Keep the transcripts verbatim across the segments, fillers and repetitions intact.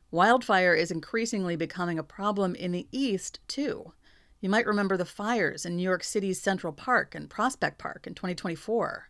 Wildfire is increasingly becoming a problem in the East, too. You might remember the fires in New York City's Central Park and Prospect Park in twenty twenty-four.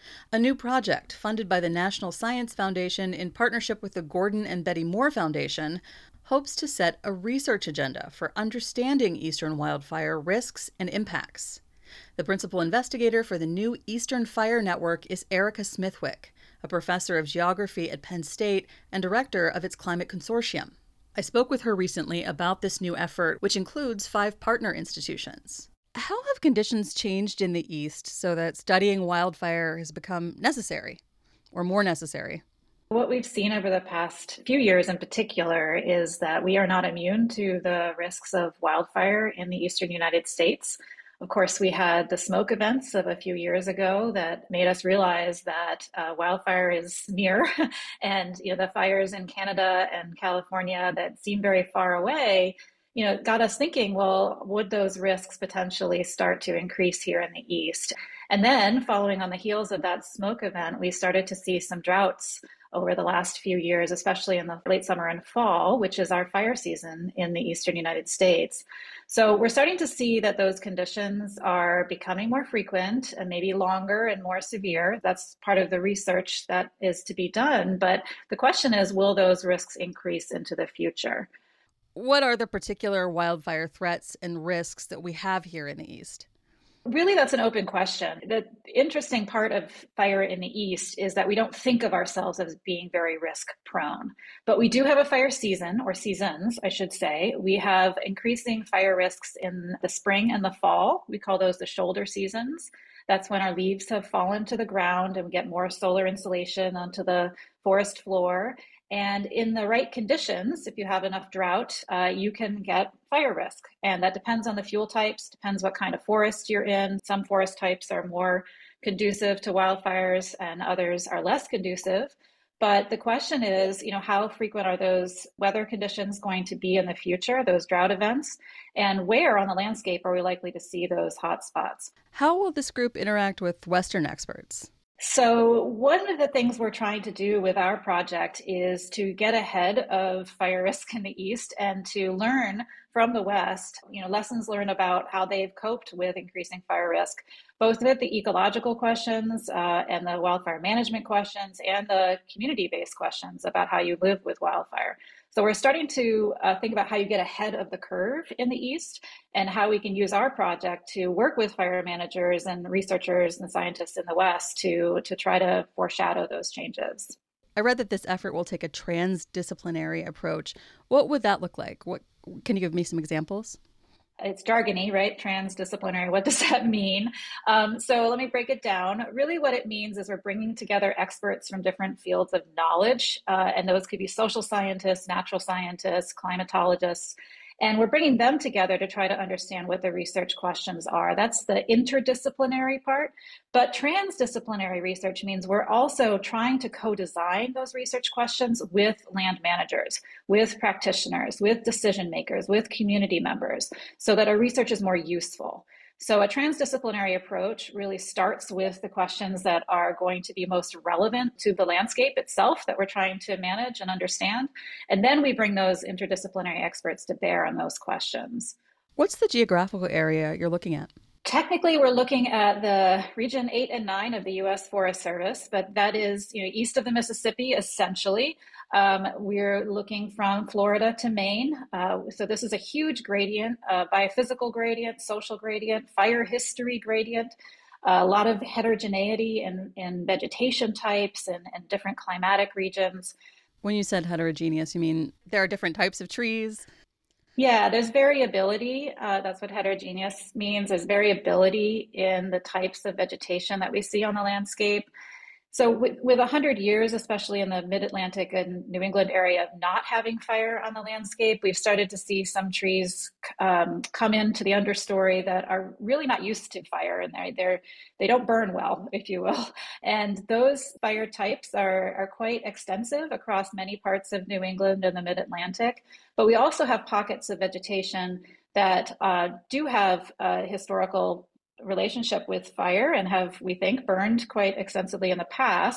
A new project funded by the National Science Foundation in partnership with the Gordon and Betty Moore Foundation hopes to set a research agenda for understanding eastern wildfire risks and impacts. The principal investigator for the new Eastern Fire Network is Erica Smithwick, a professor of geography at Penn State and director of its Climate Consortium. I spoke with her recently about this new effort, which includes five partner institutions. How have conditions changed in the East so that studying wildfire has become necessary or more necessary? What we've seen over the past few years in particular is that we are not immune to the risks of wildfire in the eastern United States. Of course, we had the smoke events of a few years ago that made us realize that uh, wildfire is near. And you know, the fires in Canada and California that seem very far away, you know, got us thinking, well, would those risks potentially start to increase here in the East? And then following on the heels of that smoke event, we started to see some droughts over the last few years, especially in the late summer and fall, which is our fire season in the eastern United States. So we're starting to see that those conditions are becoming more frequent and maybe longer and more severe. That's part of the research that is to be done. But the question is, will those risks increase into the future? What are the particular wildfire threats and risks that we have here in the East? Really, that's an open question. The interesting part of fire in the East is that we don't think of ourselves as being very risk prone, but we do have a fire season, or seasons, I should say. We have increasing fire risks in the spring and the fall. We call those the shoulder seasons. That's when our leaves have fallen to the ground and we get more solar insolation onto the forest floor. And in the right conditions, if you have enough drought, uh, you can get fire risk. And that depends on the fuel types, depends what kind of forest you're in. Some forest types are more conducive to wildfires and others are less conducive. But the question is, you know, how frequent are those weather conditions going to be in the future, those drought events? And where on the landscape are we likely to see those hot spots? How will this group interact with Western experts? So one of the things we're trying to do with our project is to get ahead of fire risk in the East and to learn from the West, you know, lessons learned about how they've coped with increasing fire risk, both with the ecological questions uh, and the wildfire management questions and the community-based questions about how you live with wildfire. So we're starting to uh, think about how you get ahead of the curve in the East and how we can use our project to work with fire managers and researchers and scientists in the West to, to try to foreshadow those changes. I read that this effort will take a transdisciplinary approach. What would that look like? What can you give me some examples? It's jargony, right? Transdisciplinary. What does that mean? Um, so let me break it down. Really, what it means is we're bringing together experts from different fields of knowledge, uh, and those could be social scientists, natural scientists, climatologists, and we're bringing them together to try to understand what the research questions are. That's the interdisciplinary part. But transdisciplinary research means we're also trying to co-design those research questions with land managers, with practitioners, with decision makers, with community members, so that our research is more useful. So a transdisciplinary approach really starts with the questions that are going to be most relevant to the landscape itself that we're trying to manage and understand. And then we bring those interdisciplinary experts to bear on those questions. What's the geographical area you're looking at? Technically, we're looking at the region eight and nine of the U S Forest Service, but that is, you know, east of the Mississippi, essentially. Um, we're looking from Florida to Maine. Uh, so this is a huge gradient, uh, biophysical gradient, social gradient, fire history gradient, uh, a lot of heterogeneity in, in vegetation types and, and different climatic regions. When you said heterogeneous, you mean there are different types of trees? Yeah, there's variability. Uh, that's what heterogeneous means. There's variability in the types of vegetation that we see on the landscape. So with, with one hundred years, especially in the mid-Atlantic and New England area, of not having fire on the landscape, we've started to see some trees um, come into the understory that are really not used to fire, and they're, they're, they don't burn well, if you will. And those fire types are, are quite extensive across many parts of New England and the mid-Atlantic. But we also have pockets of vegetation that uh, do have uh, historical relationship with fire and have, we think, burned quite extensively in the past.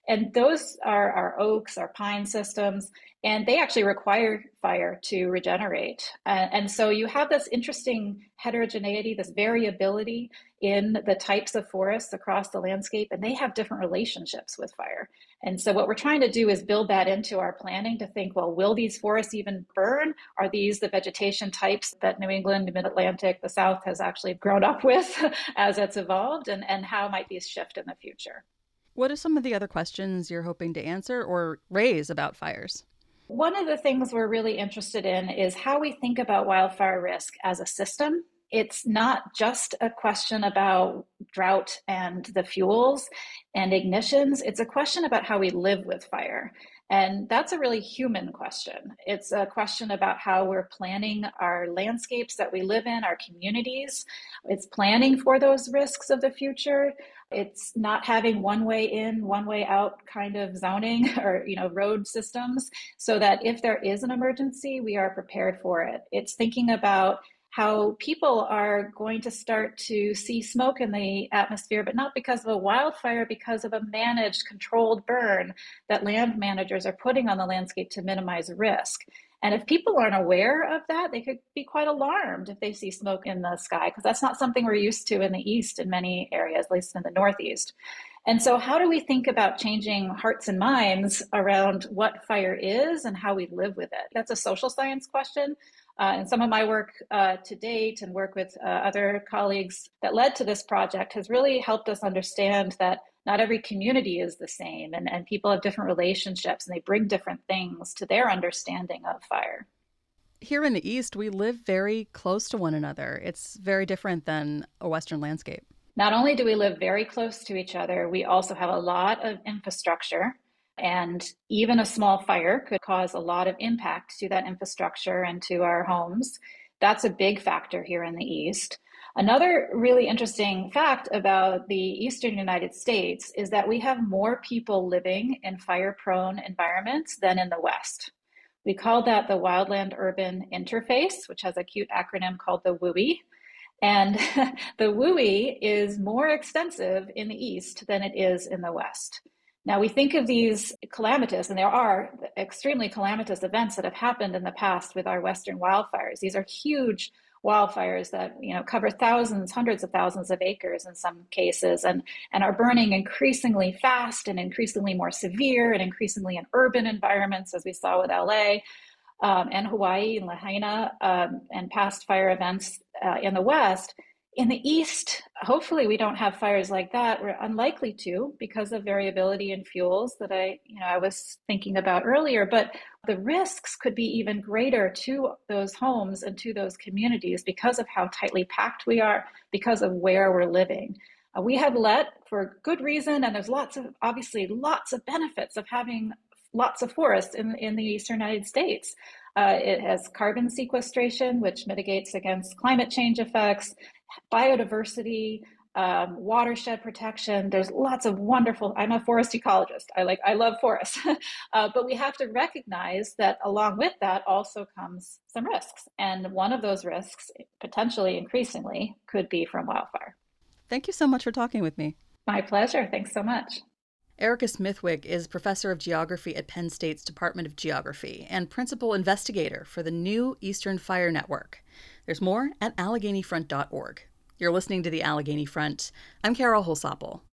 And those are our oaks, our pine systems, and they actually require fire to regenerate. Uh, and so you have this interesting heterogeneity, this variability in the types of forests across the landscape, and they have different relationships with fire. And so what we're trying to do is build that into our planning to think, well, will these forests even burn? Are these the vegetation types that New England, the Mid-Atlantic, the South has actually grown up with as it's evolved? And, and how might these shift in the future? What are some of the other questions you're hoping to answer or raise about fires? One of the things we're really interested in is how we think about wildfire risk as a system. It's not just a question about drought and the fuels and ignitions. It's a question about how we live with fire. And that's a really human question. It's a question about how we're planning our landscapes that we live in, our communities. It's planning for those risks of the future. It's not having one way in, one way out kind of zoning or, you know, road systems so that if there is an emergency, we are prepared for it. It's thinking about how people are going to start to see smoke in the atmosphere, but not because of a wildfire, because of a managed, controlled burn that land managers are putting on the landscape to minimize risk. And if people aren't aware of that, they could be quite alarmed if they see smoke in the sky, because that's not something we're used to in the East in many areas, at least in the Northeast. And so how do we think about changing hearts and minds around what fire is and how we live with it? That's a social science question. Uh, and some of my work uh, to date and work with uh, other colleagues that led to this project has really helped us understand that not every community is the same, and, and people have different relationships and they bring different things to their understanding of fire. Here in the East, we live very close to one another. It's very different than a Western landscape. Not only do we live very close to each other, we also have a lot of infrastructure. And even a small fire could cause a lot of impact to that infrastructure and to our homes. That's a big factor here in the East. Another really interesting fact about the Eastern United States is that we have more people living in fire-prone environments than in the West. We call that the wildland-urban interface, which has a cute acronym called the W U I. And the W U I is more extensive in the East than it is in the West. Now, we think of these calamitous, and there are extremely calamitous events that have happened in the past with our Western wildfires. These are huge wildfires that, you know, cover thousands, hundreds of thousands of acres in some cases, and, and are burning increasingly fast and increasingly more severe and increasingly in urban environments, as we saw with L A um, and Hawaii and Lahaina um, and past fire events uh, in the West. In the East, hopefully we don't have fires like that. We're unlikely to because of variability in fuels that I, you know, I was thinking about earlier, but the risks could be even greater to those homes and to those communities because of how tightly packed we are, because of where we're living. Uh, we have let, for good reason, and there's lots of, obviously, lots of benefits of having lots of forests in, in the Eastern United States. Uh, it has carbon sequestration, which mitigates against climate change effects, biodiversity, um, watershed protection. There's lots of wonderful, I'm a forest ecologist. I like, I love forests. uh, but we have to recognize that along with that also comes some risks. And one of those risks, potentially increasingly, could be from wildfire. Thank you so much for talking with me. My pleasure. Thanks so much. Erica Smithwick is professor of geography at Penn State's Department of Geography and principal investigator for the new Eastern Fire Network. There's more at Allegheny Front dot org. You're listening to the Allegheny Front. I'm Carol Holsopple.